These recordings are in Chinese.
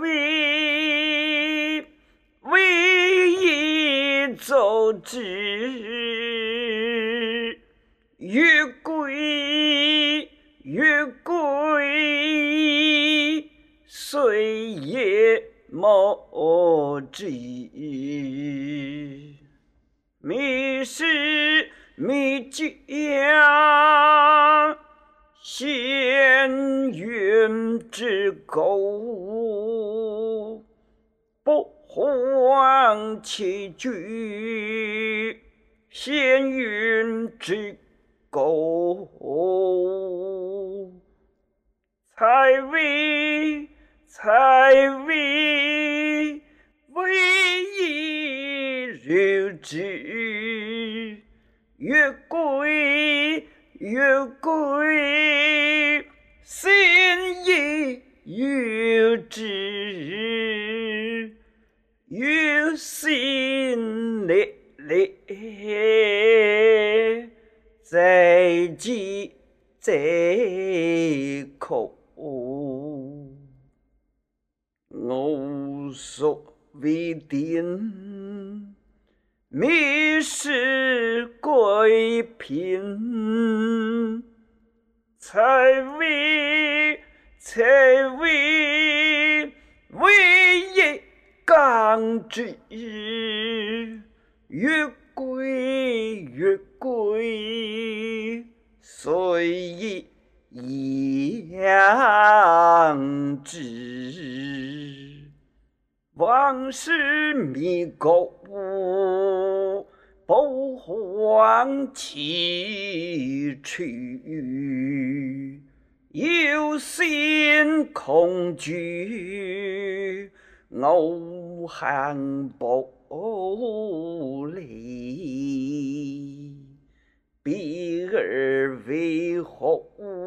为一走之，越贵越贵，谁也莫知。迷失迷家，闲云之沟，不还其居，闲云之沟。才为一日之，越贵越贵，心亦越之，越心烈烈，在即在口。我所未定，迷失归贫，才为一刚之，越贵越贵，虽以养之。往事迷沟，不还其去，有心恐惧，我hand不离。彼而为何？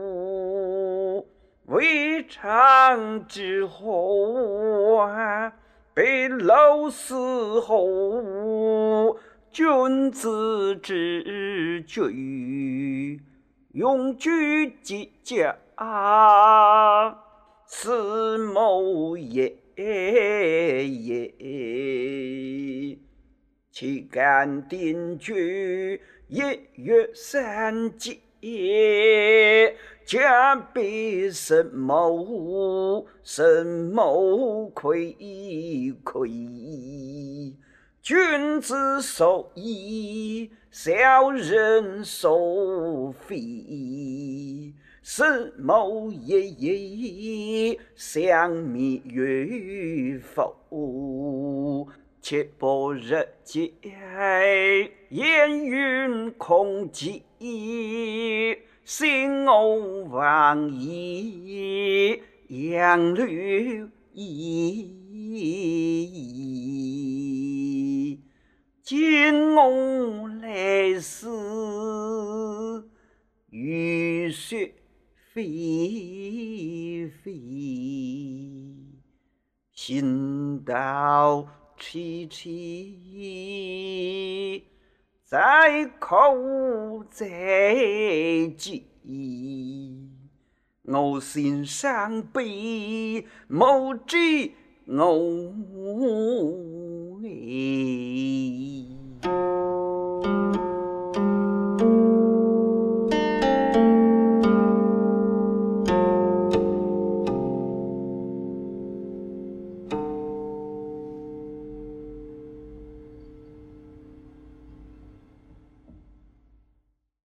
未尝之后，被老死后，君子之举，用居即家，此谋也。岂敢定居，一月三节，家必生谋愧。君子守义，小人守非。是谋也，相密与否？且不日节，烟云空寂，心偶忘矣，杨绿意。今我来思，雨雪霏霏，心道凄凄，在口在舌，我心伤悲，莫知我